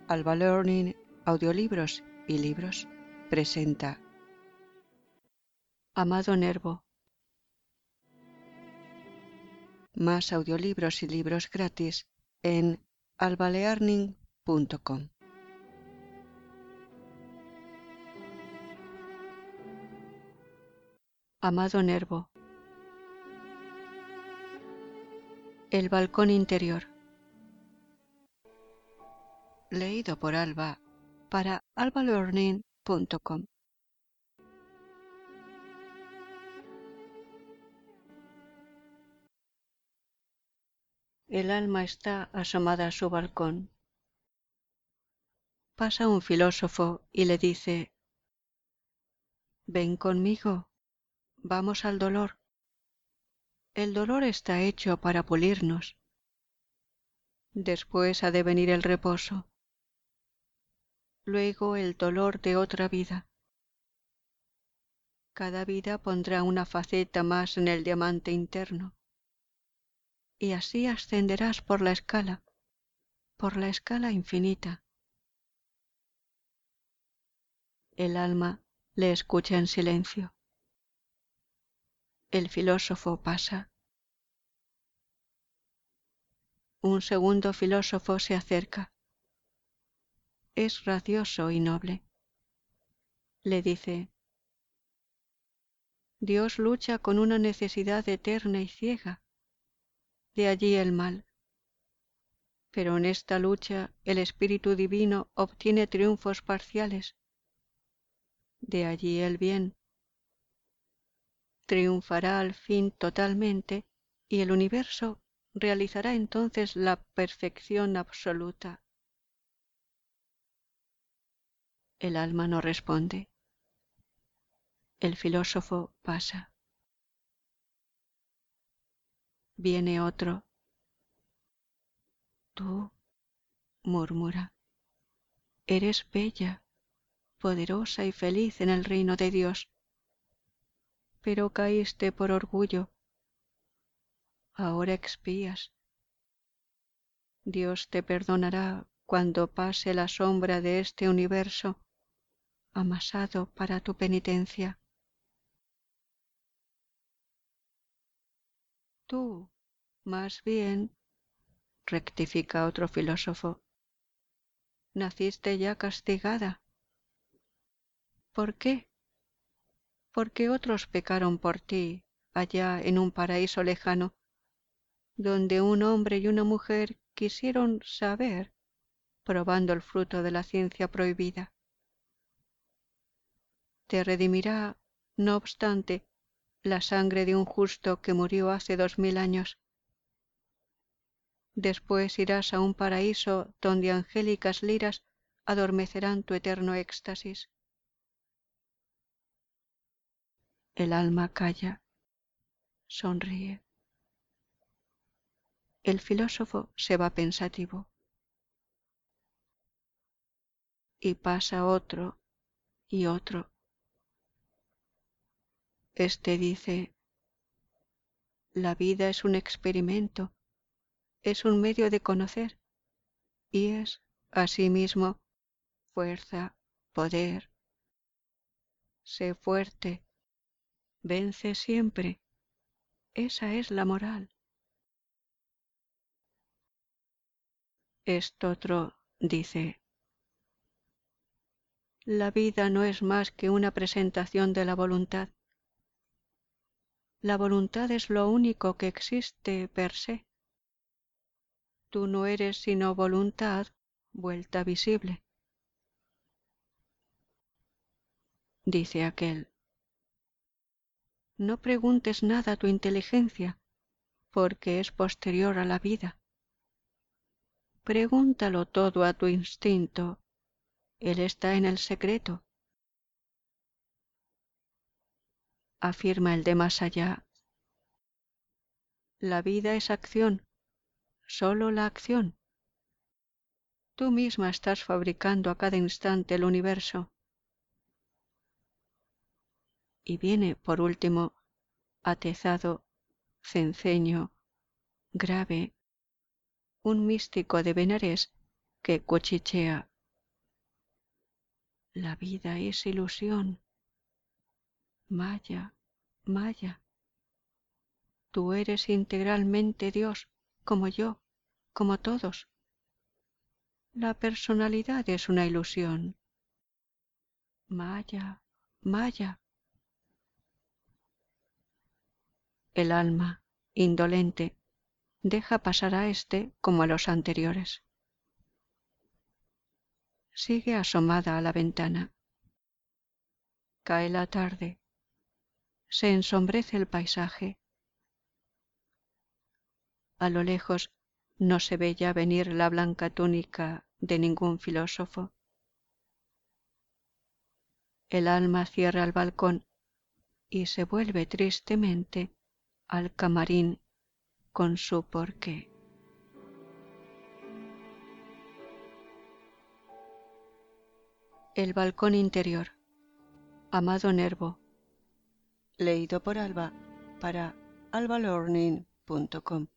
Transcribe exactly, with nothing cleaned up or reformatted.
Alba Learning, audiolibros y libros, presenta Amado Nervo. Más audiolibros y libros gratis en alba learning punto com. Amado Nervo. El balcón interior. Leído por Alba para alba learning punto com. El alma está asomada a su balcón. Pasa un filósofo y le dice: «Ven conmigo, vamos al dolor. El dolor está hecho para pulirnos. Después ha de venir el reposo. Luego el dolor de otra vida. Cada vida pondrá una faceta más en el diamante interno. Y así ascenderás por la escala, por la escala infinita». El alma le escucha en silencio. El filósofo pasa. Un segundo filósofo se acerca. Es gracioso y noble. Le dice: «Dios lucha con una necesidad eterna y ciega. De allí el mal. Pero en esta lucha el Espíritu Divino obtiene triunfos parciales. De allí el bien. Triunfará al fin totalmente y el universo realizará entonces la perfección absoluta». El alma no responde. El filósofo pasa. Viene otro. «Tú», murmura, «eres bella, poderosa y feliz en el reino de Dios, pero caíste por orgullo. Ahora expías. Dios te perdonará cuando pase la sombra de este universo amasado para tu penitencia». «Tú, más bien», rectifica otro filósofo, «naciste ya castigada». «¿Por qué?» «Porque otros pecaron por ti allá en un paraíso lejano, donde un hombre y una mujer quisieron saber, probando el fruto de la ciencia prohibida. Te redimirá, no obstante, la sangre de un justo que murió hace dos mil años. Después irás a un paraíso donde angélicas liras adormecerán tu eterno éxtasis». El alma calla, sonríe. El filósofo se va pensativo. Y pasa otro y otro. Este dice: «La vida es un experimento, es un medio de conocer, y es, asimismo, fuerza, poder. Sé fuerte, vence siempre, esa es la moral». Estotro dice: «La vida no es más que una presentación de la voluntad. La voluntad es lo único que existe per se. Tú no eres sino voluntad vuelta visible». Dice aquel: «No preguntes nada a tu inteligencia, porque es posterior a la vida. Pregúntalo todo a tu instinto, él está en el secreto». Afirma el de más allá: «La vida es acción, sólo la acción. Tú misma estás fabricando a cada instante el universo». Y viene, por último, atezado, cenceño, grave, un místico de Benarés que cuchichea: La vida es ilusión. Maya, Maya. Tú eres integralmente Dios, como yo, como todos. La personalidad es una ilusión. Maya, Maya. El alma, indolente, deja pasar a éste como a los anteriores. Sigue asomada a la ventana. Cae la tarde. Se ensombrece el paisaje. A lo lejos no se ve ya venir la blanca túnica de ningún filósofo. El alma cierra el balcón y se vuelve tristemente al camarín con su porqué. El balcón interior. Amado Nervo. Leído por Alba para alba learning punto com.